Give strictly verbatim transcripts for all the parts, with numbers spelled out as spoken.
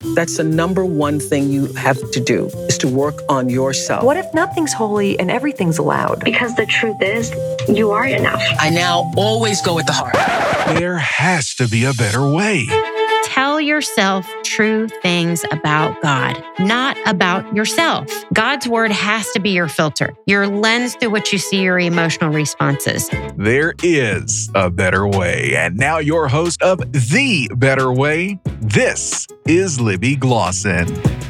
That's the number one thing you have to do, is to work on yourself. What if nothing's holy and everything's allowed? Because the truth is, you are enough. I now always go with the heart. There has to be a better way. Tell yourself true things about God, not about yourself. God's word has to be your filter, your lens through which you see your emotional responses. There is a better way. And now your host of The Better Way, this is Libby Glosson.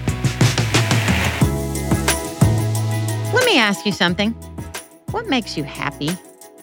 Let me ask you something. What makes you happy?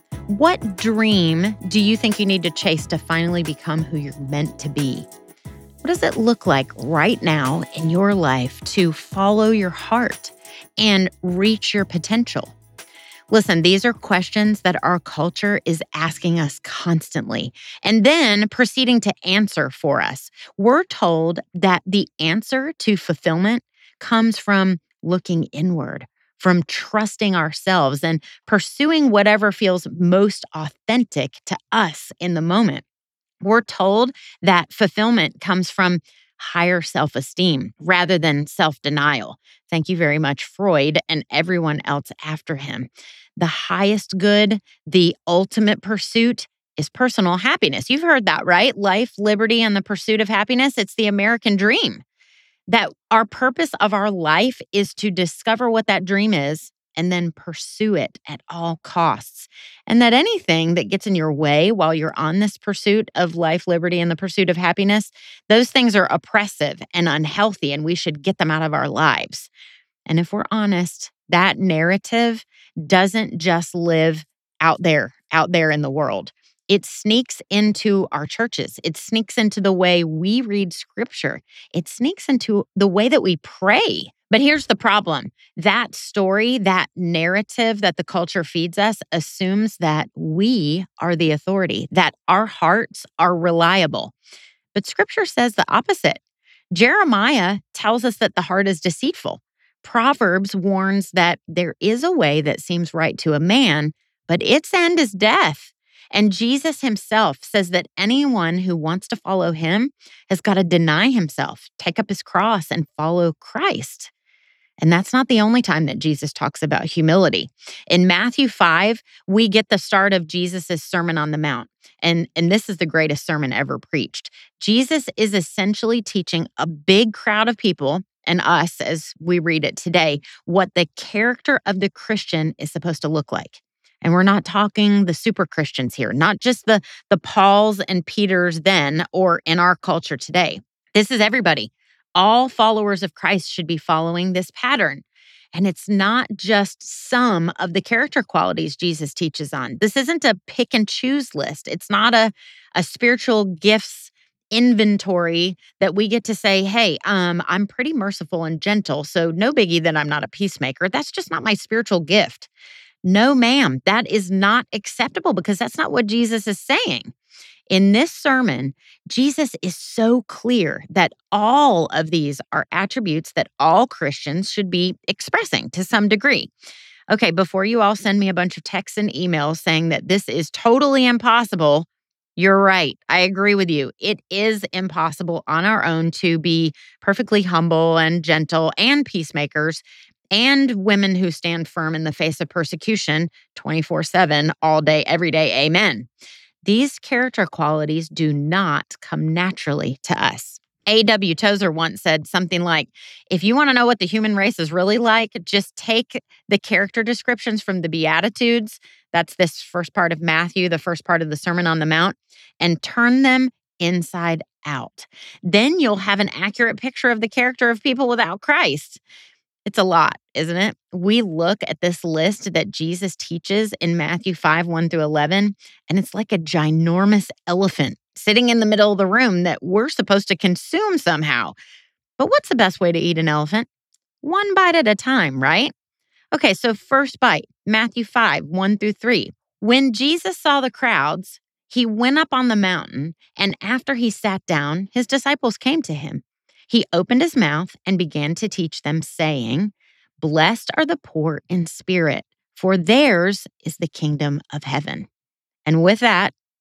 What dream do you think you need to chase to finally become who you're meant to be? What does it look like right now in your life to follow your heart and reach your potential? Listen, these are questions that our culture is asking us constantly and then proceeding to answer for us. We're told that the answer to fulfillment comes from looking inward, from trusting ourselves and pursuing whatever feels most authentic to us in the moment. We're told that fulfillment comes from higher self-esteem rather than self-denial. Thank you very much, Freud and everyone else after him. The highest good, the ultimate pursuit is personal happiness. You've heard that, right? Life, liberty, and the pursuit of happiness. It's the American dream. That our purpose of our life is to discover what that dream is and then pursue it at all costs. And that anything that gets in your way while you're on this pursuit of life, liberty, and the pursuit of happiness, those things are oppressive and unhealthy, and we should get them out of our lives. And if we're honest, that narrative doesn't just live out there, out there in the world. It sneaks into our churches. It sneaks into the way we read scripture. It sneaks into the way that we pray. But here's the problem. That story, that narrative that the culture feeds us assumes that we are the authority, that our hearts are reliable. But scripture says the opposite. Jeremiah tells us that the heart is deceitful. Proverbs warns that there is a way that seems right to a man, but its end is death. And Jesus himself says that anyone who wants to follow him has got to deny himself, take up his cross, and follow Christ. And that's not the only time that Jesus talks about humility. In Matthew five, we get the start of Jesus' Sermon on the Mount. And, and this is the greatest sermon ever preached. Jesus is essentially teaching a big crowd of people, and us as we read it today, what the character of the Christian is supposed to look like. And we're not talking the super Christians here, not just the, the Pauls and Peters then or in our culture today. This is everybody. All followers of Christ should be following this pattern. And it's not just some of the character qualities Jesus teaches on. This isn't a pick and choose list. It's not a, a spiritual gifts inventory that we get to say, hey, um, I'm pretty merciful and gentle, so no biggie that I'm not a peacemaker. That's just not my spiritual gift. No, ma'am, that is not acceptable because that's not what Jesus is saying. In this sermon, Jesus is so clear that all of these are attributes that all Christians should be expressing to some degree. Okay, before you all send me a bunch of texts and emails saying that this is totally impossible, you're right. I agree with you. It is impossible on our own to be perfectly humble and gentle and peacemakers and women who stand firm in the face of persecution twenty-four seven, all day, every day. Amen. These character qualities do not come naturally to us. A W Tozer once said something like, if you want to know what the human race is really like, just take the character descriptions from the Beatitudes, that's this first part of Matthew, the first part of the Sermon on the Mount, and turn them inside out. Then you'll have an accurate picture of the character of people without Christ. It's a lot, isn't it? We look at this list that Jesus teaches in Matthew five, one through eleven, and it's like a ginormous elephant sitting in the middle of the room that we're supposed to consume somehow. But what's the best way to eat an elephant? One bite at a time, right? Okay, so first bite, Matthew five, one through three. When Jesus saw the crowds, he went up on the mountain, and after he sat down, his disciples came to him. He opened his mouth and began to teach them, saying, "Blessed are the poor in spirit, for theirs is the kingdom of heaven." And with that,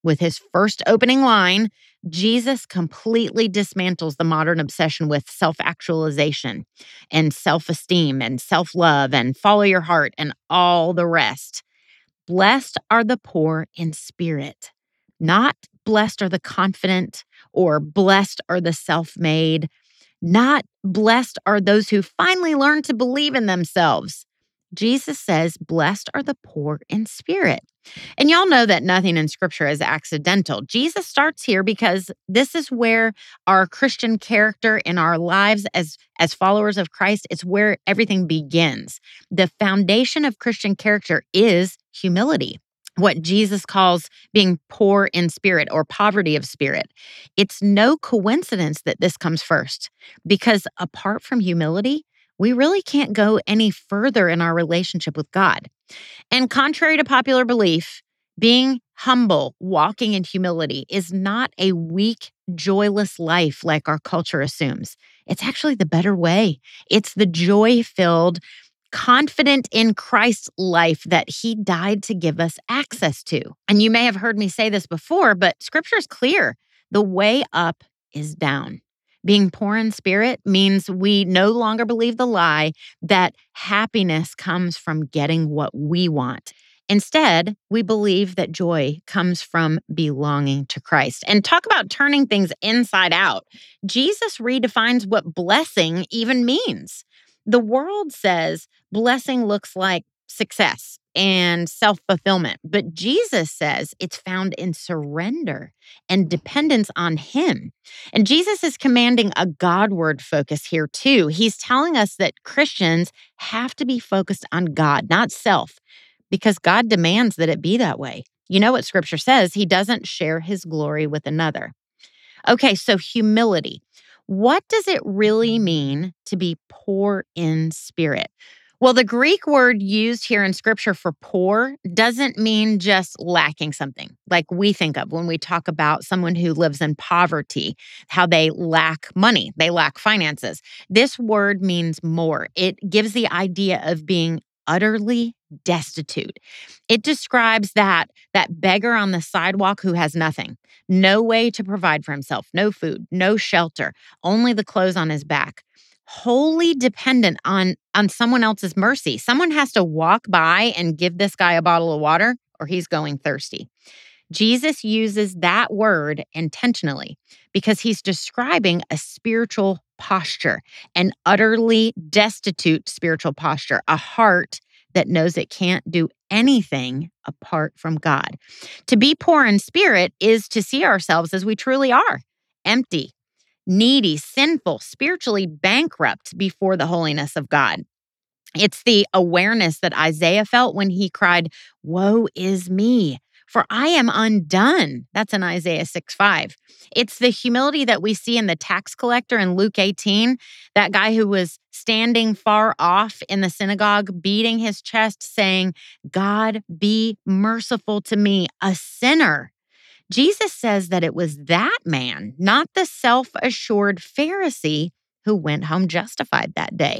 With his first opening line, Jesus completely dismantles the modern obsession with self-actualization and self-esteem and self-love and follow your heart and all the rest. Blessed are the poor in spirit, not blessed are the confident or blessed are the self-made, not blessed are those who finally learn to believe in themselves. Jesus says, blessed are the poor in spirit. And y'all know that nothing in Scripture is accidental. Jesus starts here because this is where our Christian character in our lives as, as followers of Christ, it's where everything begins. The foundation of Christian character is humility, what Jesus calls being poor in spirit or poverty of spirit. It's no coincidence that this comes first, because apart from humility, we really can't go any further in our relationship with God. And contrary to popular belief, being humble, walking in humility is not a weak, joyless life like our culture assumes. It's actually the better way. It's the joy-filled, confident in Christ's life that he died to give us access to. And you may have heard me say this before, but Scripture is clear. The way up is down. Being poor in spirit means we no longer believe the lie that happiness comes from getting what we want. Instead, we believe that joy comes from belonging to Christ. And talk about turning things inside out. Jesus redefines what blessing even means. The world says blessing looks like success and self-fulfillment, but Jesus says it's found in surrender and dependence on him. And Jesus is commanding a Godward focus here too. He's telling us that Christians have to be focused on God, not self, because God demands that it be that way. You know what Scripture says? He doesn't share his glory with another. Okay, so humility. What does it really mean to be poor in spirit? Well, the Greek word used here in Scripture for poor doesn't mean just lacking something like we think of when we talk about someone who lives in poverty, how they lack money, they lack finances. This word means more. It gives the idea of being utterly destitute. It describes that, that beggar on the sidewalk who has nothing, no way to provide for himself, no food, no shelter, only the clothes on his back. Wholly dependent on, on someone else's mercy. Someone has to walk by and give this guy a bottle of water or he's going thirsty. Jesus uses that word intentionally because he's describing a spiritual posture, an utterly destitute spiritual posture, a heart that knows it can't do anything apart from God. To be poor in spirit is to see ourselves as we truly are, empty, needy, sinful, spiritually bankrupt before the holiness of God. It's the awareness that Isaiah felt when he cried, "Woe is me, for I am undone." That's in Isaiah six five. It's the humility that we see in the tax collector in Luke eighteen, that guy who was standing far off in the synagogue, beating his chest, saying, "God, be merciful to me, a sinner." Jesus says that it was that man, not the self-assured Pharisee, who went home justified that day.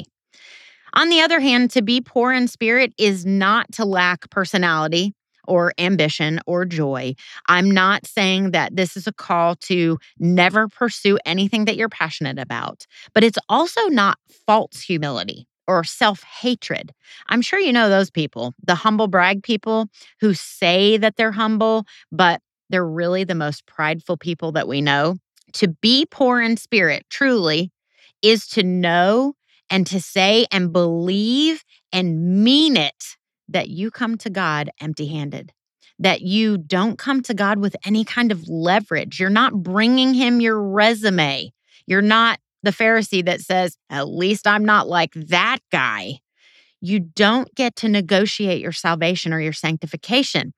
On the other hand, to be poor in spirit is not to lack personality or ambition or joy. I'm not saying that this is a call to never pursue anything that you're passionate about, but it's also not false humility or self-hatred. I'm sure you know those people, the humble brag people who say that they're humble, but they're really the most prideful people that we know. To be poor in spirit, truly, is to know and to say and believe and mean it that you come to God empty-handed, that you don't come to God with any kind of leverage. You're not bringing him your resume. You're not the Pharisee that says, "At least I'm not like that guy." You don't get to negotiate your salvation or your sanctification.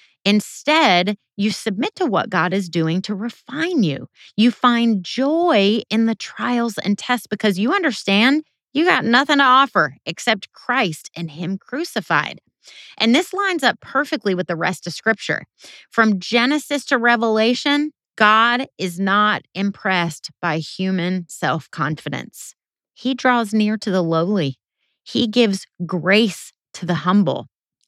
Instead, you submit to what God is doing to refine you. You find joy in the trials and tests because you understand you got nothing to offer except Christ and him crucified. And this lines up perfectly with the rest of Scripture. From Genesis to Revelation, God is not impressed by human self-confidence. He draws near to the lowly. He gives grace to the humble.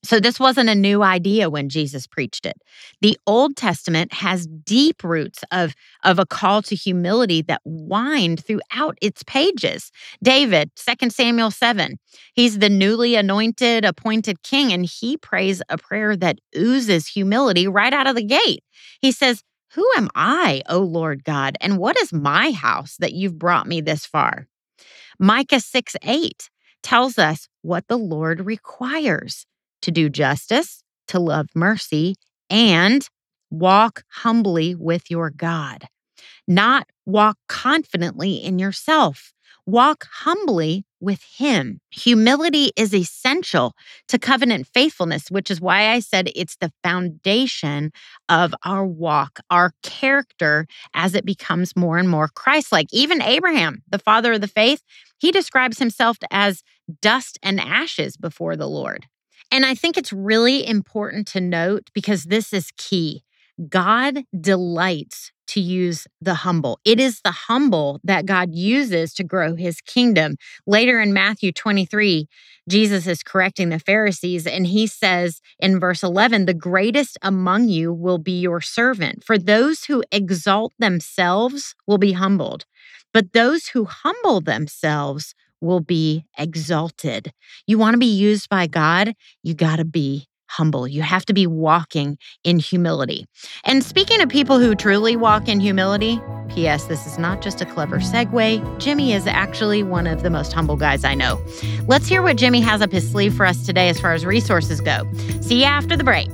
So this wasn't a new idea when Jesus preached it. The Old Testament has deep roots of, of a call to humility that wind throughout its pages. David, Second Samuel seven, he's the newly anointed, appointed king, and he prays a prayer that oozes humility right out of the gate. He says, "Who am I, O Lord God, and what is my house that you've brought me this far?" Micah six eight tells us what the Lord requires: to do justice, to love mercy, and walk humbly with your God. Not walk confidently in yourself. Walk humbly with Him. Humility is essential to covenant faithfulness, which is why I said it's the foundation of our walk, our character, as it becomes more and more Christ-like. Even Abraham, the father of the faith, he describes himself as dust and ashes before the Lord. And I think it's really important to note, because this is key. God delights to use the humble. It is the humble that God uses to grow His kingdom. Later in Matthew twenty-three, Jesus is correcting the Pharisees, and He says in verse eleven, "The greatest among you will be your servant. For those who exalt themselves will be humbled, but those who humble themselves will be exalted." You want to be used by God, you got to be humble. You have to be walking in humility. And speaking of people who truly walk in humility, P S this is not just a clever segue. Jimmy is actually one of the most humble guys I know. Let's hear what Jimmy has up his sleeve for us today as far as resources go. See you after the break.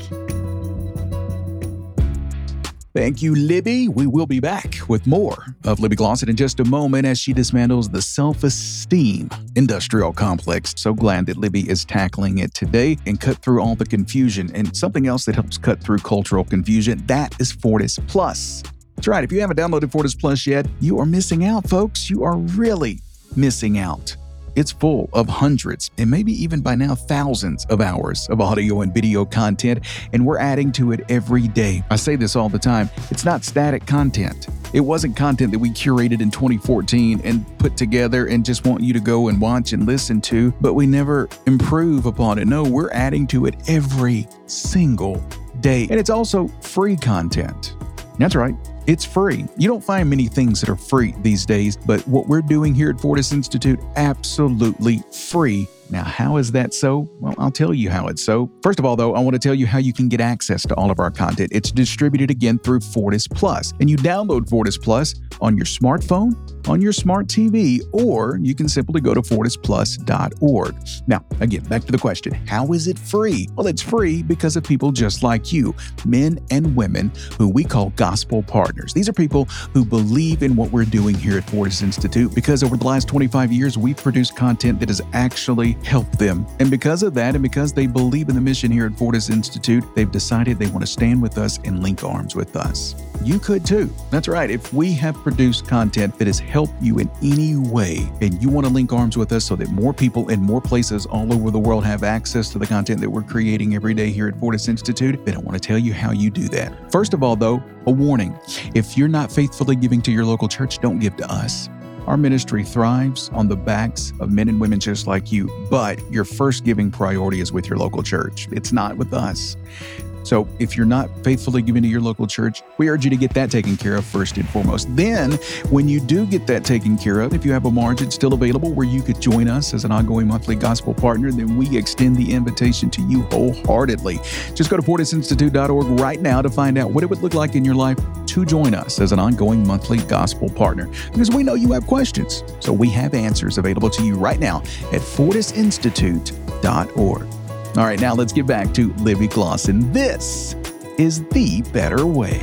Thank you, Libby. We will be back with more of Libby Glosson in just a moment as she dismantles the self-esteem industrial complex. So glad that Libby is tackling it today and cut through all the confusion. And something else that helps cut through cultural confusion, that is Fortis Plus. That's right. If you haven't downloaded Fortis Plus yet, you are missing out, folks. You are really missing out. It's full of hundreds and maybe even by now thousands of hours of audio and video content, and we're adding to it every day. I say this all the time. It's not static content. It wasn't content that we curated in twenty fourteen and put together and just want you to go and watch and listen to, but we never improve upon it. No, we're adding to it every single day. And it's also free content. That's right. It's free. You don't find many things that are free these days, but what we're doing here at Fortis Institute, absolutely free. Now, how is that so? Well, I'll tell you how it's so. First of all, though, I want to tell you how you can get access to all of our content. It's distributed again through Fortis Plus, and you download Fortis Plus on your smartphone, on your smart T V, or you can simply go to fortis plus dot org. Now, again, back to the question, how is it free? Well, it's free because of people just like you, men and women who we call gospel partners. These are people who believe in what we're doing here at Fortis Institute because over the last twenty-five years, we've produced content that has actually helped them. And because of that, and because they believe in the mission here at Fortis Institute, they've decided they want to stand with us and link arms with us. You could too. That's right. If we have produced content that has helped you in any way, and you want to link arms with us so that more people in more places all over the world have access to the content that we're creating every day here at Fortis Institute, then I want to tell you how you do that. First of all, though, a warning. If you're not faithfully giving to your local church, don't give to us. Our ministry thrives on the backs of men and women just like you, but your first giving priority is with your local church. It's not with us. So if you're not faithfully giving to your local church, we urge you to get that taken care of first and foremost. Then, when you do get that taken care of, if you have a margin still available where you could join us as an ongoing monthly gospel partner, then we extend the invitation to you wholeheartedly. Just go to fortis institute dot org right now to find out what it would look like in your life to join us as an ongoing monthly gospel partner. Because we know you have questions, so we have answers available to you right now at fortis institute dot org. All right, now let's get back to Libby Glosson. This is The Better Way.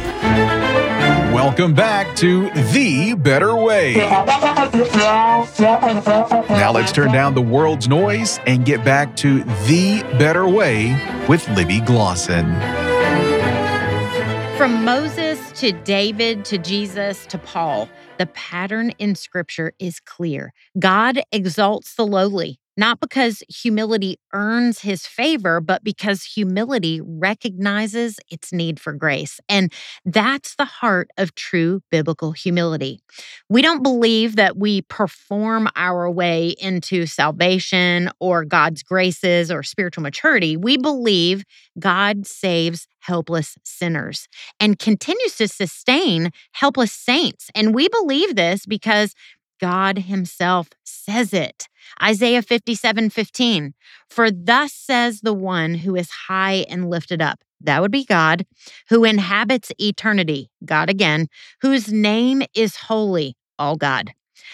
Welcome back to The Better Way. Now let's turn down the world's noise and get back to The Better Way with Libby Glosson. From Moses to David to Jesus to Paul, the pattern in Scripture is clear. God exalts the lowly, not because humility earns his favor, but because humility recognizes its need for grace. And that's the heart of true biblical humility. We don't believe that we perform our way into salvation or God's graces or spiritual maturity. We believe God saves helpless sinners and continues to sustain helpless saints. And we believe this because God himself says it. Isaiah fifty-seven fifteen, for thus says the one who is high and lifted up, that would be God, who inhabits eternity, God again, whose name is holy, all God.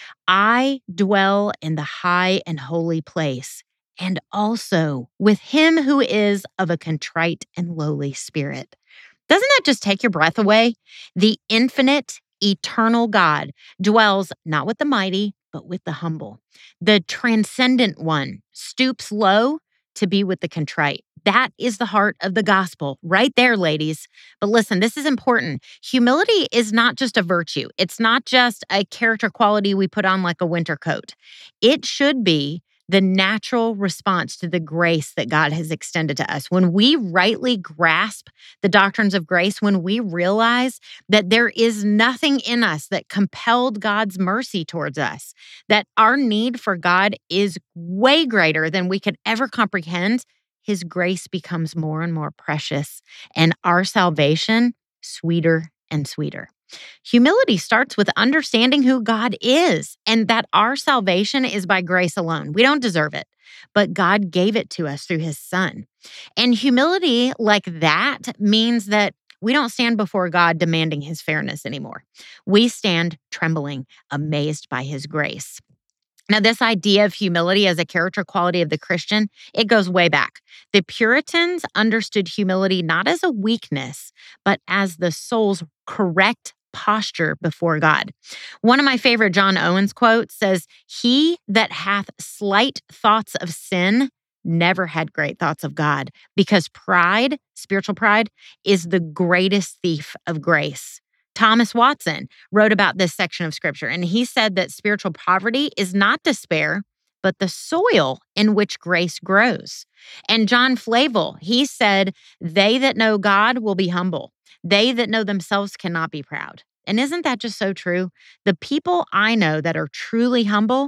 I dwell in the high and holy place, and also with him who is of a contrite and lowly spirit. Doesn't that just take your breath away? The infinite, eternal God dwells not with the mighty, but with the humble. The transcendent one stoops low to be with the contrite. That is the heart of the gospel right there, ladies. But listen, this is important. Humility is not just a virtue. It's not just a character quality we put on like a winter coat. It should be the natural response to the grace that God has extended to us. When we rightly grasp the doctrines of grace, when we realize that there is nothing in us that compelled God's mercy towards us, that our need for God is way greater than we could ever comprehend, his grace becomes more and more precious, and our salvation sweeter and sweeter. Humility starts with understanding who God is and that our salvation is by grace alone. We don't deserve it, but God gave it to us through his son. And humility like that means that we don't stand before God demanding his fairness anymore. We stand trembling, amazed by his grace. Now, this idea of humility as a character quality of the Christian, it goes way back. The Puritans understood humility not as a weakness, but as the soul's correct posture before God. One of my favorite John Owens quotes says, "He that hath slight thoughts of sin never had great thoughts of God, because pride, spiritual pride, is the greatest thief of grace." Thomas Watson wrote about this section of scripture, and he said that spiritual poverty is not despair, but the soil in which grace grows. And John Flavel, he said, "They that know God will be humble. They that know themselves cannot be proud." And isn't that just so true? The people I know that are truly humble,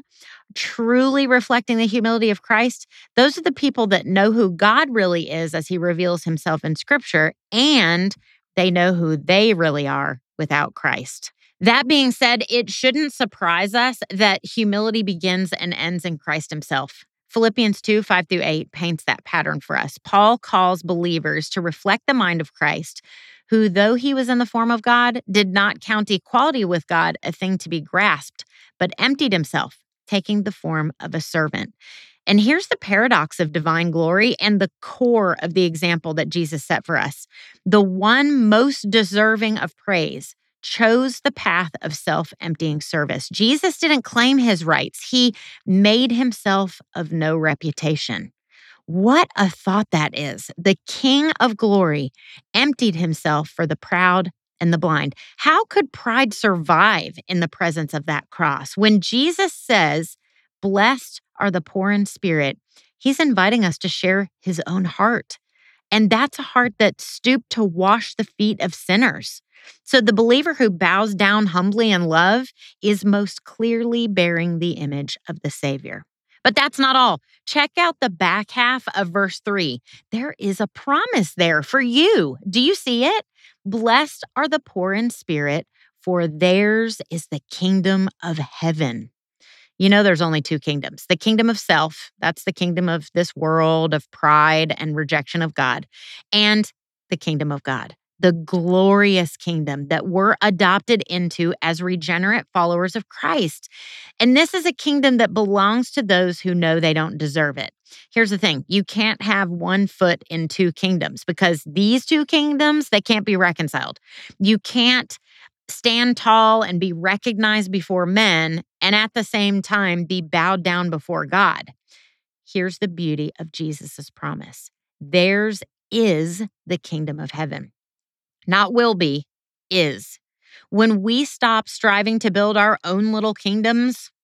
truly reflecting the humility of Christ, those are the people that know who God really is as he reveals himself in scripture, and they know who they really are without Christ. That being said, it shouldn't surprise us that humility begins and ends in Christ himself. Philippians two, five through eight paints that pattern for us. Paul calls believers to reflect the mind of Christ, who, though he was in the form of God, did not count equality with God a thing to be grasped, but emptied himself, taking the form of a servant. And here's the paradox of divine glory and the core of the example that Jesus set for us. The one most deserving of praise chose the path of self-emptying service. Jesus didn't claim his rights. He made himself of no reputation. What a thought that is. The King of glory emptied himself for the proud and the blind. How could pride survive in the presence of that cross? When Jesus says, "Blessed are the poor in spirit," he's inviting us to share his own heart. And that's a heart that stooped to wash the feet of sinners. So the believer who bows down humbly in love is most clearly bearing the image of the Savior. But that's not all. Check out the back half of verse three. There is a promise there for you. Do you see it? Blessed are the poor in spirit, for theirs is the kingdom of heaven. You know, there's only two kingdoms. The kingdom of self, that's the kingdom of this world of pride and rejection of God, and the kingdom of God, the glorious kingdom that we're adopted into as regenerate followers of Christ. And this is a kingdom that belongs to those who know they don't deserve it. Here's the thing. You can't have one foot in two kingdoms, because these two kingdoms, they can't be reconciled. You can't stand tall and be recognized before men and at the same time be bowed down before God. Here's the beauty of Jesus' promise. Theirs is the kingdom of heaven. Not will be, is. When we stop striving to build our own little kingdoms,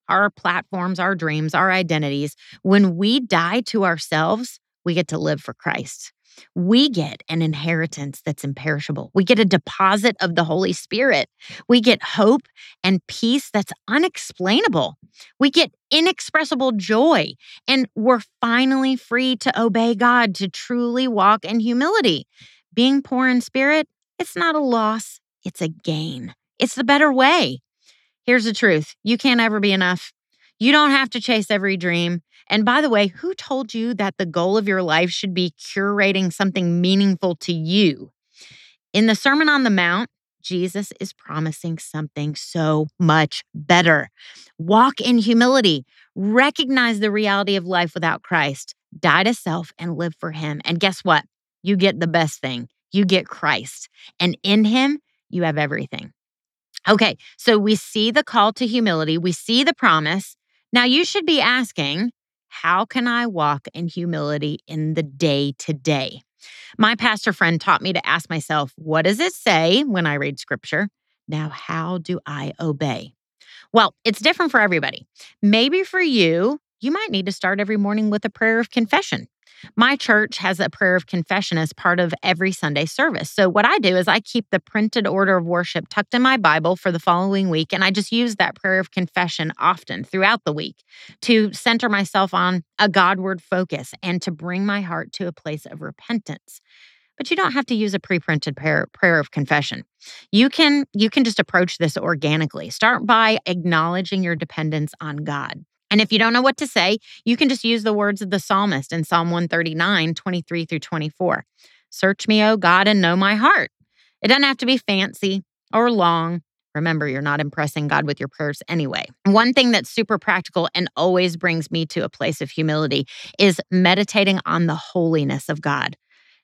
our platforms, our dreams, our identities. When we die to ourselves, we get to live for Christ. We get an inheritance that's imperishable. We get a deposit of the Holy Spirit. We get hope and peace that's unexplainable. We get inexpressible joy. And we're finally free to obey God, to truly walk in humility. Being poor in spirit, it's not a loss, it's a gain. It's the better way. Here's the truth. You can't ever be enough. You don't have to chase every dream. And by the way, who told you that the goal of your life should be curating something meaningful to you? In the Sermon on the Mount, Jesus is promising something so much better. Walk in humility. Recognize the reality of life without Christ. Die to self and live for Him. And guess what? You get the best thing. You get Christ. And in Him, you have everything. Okay, so we see the call to humility. We see the promise. Now you should be asking, how can I walk in humility in the day to day? My pastor friend taught me to ask myself, what does it say when I read scripture? Now, how do I obey? Well, it's different for everybody. Maybe for you, you might need to start every morning with a prayer of confession. My church has a prayer of confession as part of every Sunday service. So what I do is I keep the printed order of worship tucked in my Bible for the following week, and I just use that prayer of confession often throughout the week to center myself on a Godward focus and to bring my heart to a place of repentance. But you don't have to use a pre-printed prayer, prayer of confession. You can, you can just approach this organically. Start by acknowledging your dependence on God. And if you don't know what to say, you can just use the words of the psalmist in Psalm one thirty-nine, twenty-three through twenty-four. Search me, O God, and know my heart. It doesn't have to be fancy or long. Remember, you're not impressing God with your prayers anyway. One thing that's super practical and always brings me to a place of humility is meditating on the holiness of God.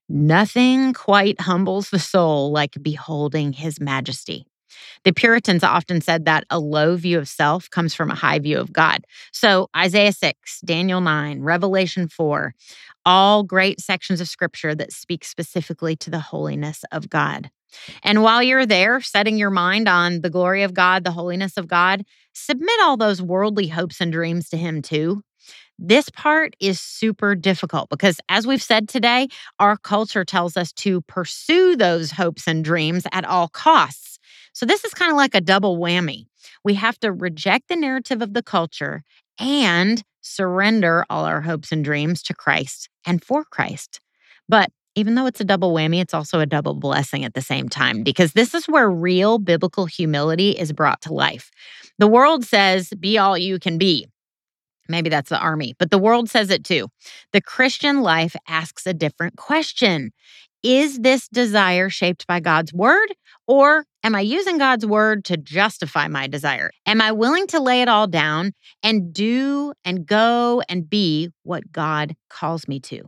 Nothing quite humbles the soul like beholding His majesty. The Puritans often said that a low view of self comes from a high view of God. So Isaiah six, Daniel nine, Revelation four, all great sections of scripture that speak specifically to the holiness of God. And while you're there, setting your mind on the glory of God, the holiness of God, submit all those worldly hopes and dreams to Him too. This part is super difficult because, as we've said today, our culture tells us to pursue those hopes and dreams at all costs. So this is kind of like a double whammy. We have to reject the narrative of the culture and surrender all our hopes and dreams to Christ and for Christ. But even though it's a double whammy, it's also a double blessing at the same time, because this is where real biblical humility is brought to life. The world says, be all you can be. Maybe that's the army, but the world says it too. The Christian life asks a different question. Is this desire shaped by God's word, or am I using God's word to justify my desire? Am I willing to lay it all down and do and go and be what God calls me to?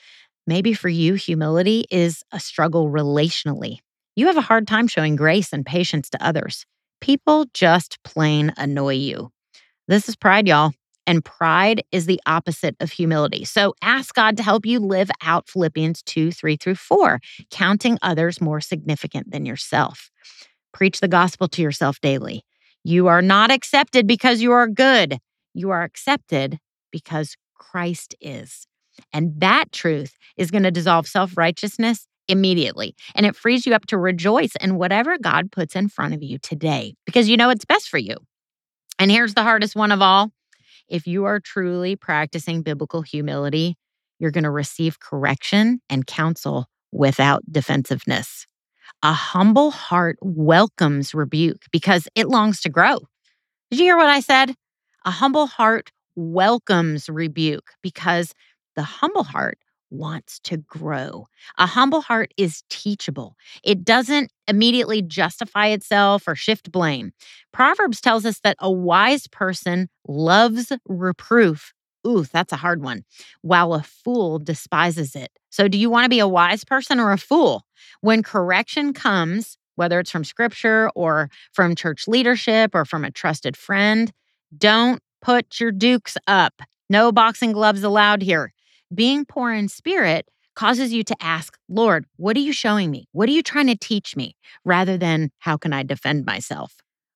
Maybe for you, humility is a struggle relationally. You have a hard time showing grace and patience to others. People just plain annoy you. This is pride, y'all. And pride is the opposite of humility. So ask God to help you live out Philippians two, three through four, counting others more significant than yourself. Preach the gospel to yourself daily. You are not accepted because you are good. You are accepted because Christ is. And that truth is going to dissolve self-righteousness immediately. And it frees you up to rejoice in whatever God puts in front of you today, because you know it's best for you. And here's the hardest one of all. If you are truly practicing biblical humility, you're going to receive correction and counsel without defensiveness. A humble heart welcomes rebuke because it longs to grow. Did you hear what I said? A humble heart welcomes rebuke because the humble heart wants to grow. A humble heart is teachable. It doesn't immediately justify itself or shift blame. Proverbs tells us that a wise person loves reproof. Ooh, that's a hard one. While a fool despises it. So do you want to be a wise person or a fool? When correction comes, whether it's from scripture or from church leadership or from a trusted friend, don't put your dukes up. No boxing gloves allowed here. Being poor in spirit causes you to ask, Lord, what are you showing me? What are you trying to teach me? Rather than, how can I defend myself?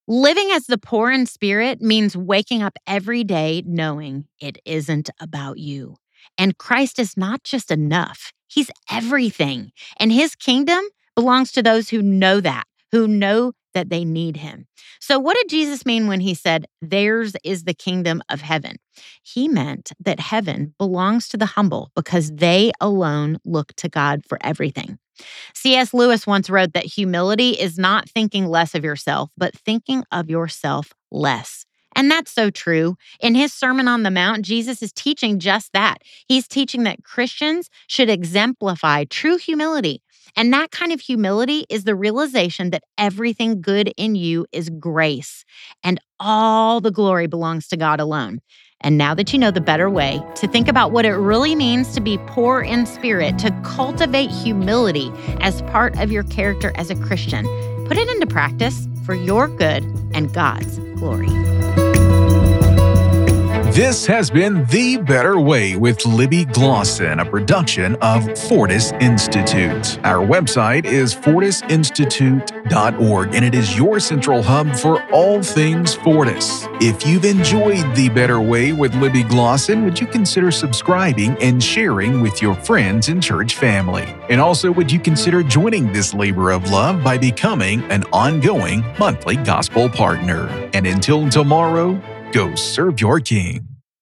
Living as the poor in spirit means waking up every day knowing it isn't about you. And Christ is not just enough. He's everything. And his kingdom belongs to those who know that, who know that they need him. So what did Jesus mean when he said, theirs is the kingdom of heaven? He meant that heaven belongs to the humble because they alone look to God for everything. C S Lewis once wrote that humility is not thinking less of yourself, but thinking of yourself less. And that's so true. In his Sermon on the Mount, Jesus is teaching just that. He's teaching that Christians should exemplify true humility. And that kind of humility is the realization that everything good in you is grace, and all the glory belongs to God alone. And now that you know the better way to think about what it really means to be poor in spirit, to cultivate humility as part of your character as a Christian, put it into practice for your good and God's glory. This has been The Better Way with Libby Glosson, a production of Fortis Institute. Our website is fortis institute dot org, and it is your central hub for all things Fortis. If you've enjoyed The Better Way with Libby Glosson, would you consider subscribing and sharing with your friends and church family? And also, would you consider joining this labor of love by becoming an ongoing monthly gospel partner? And until tomorrow, go serve your King.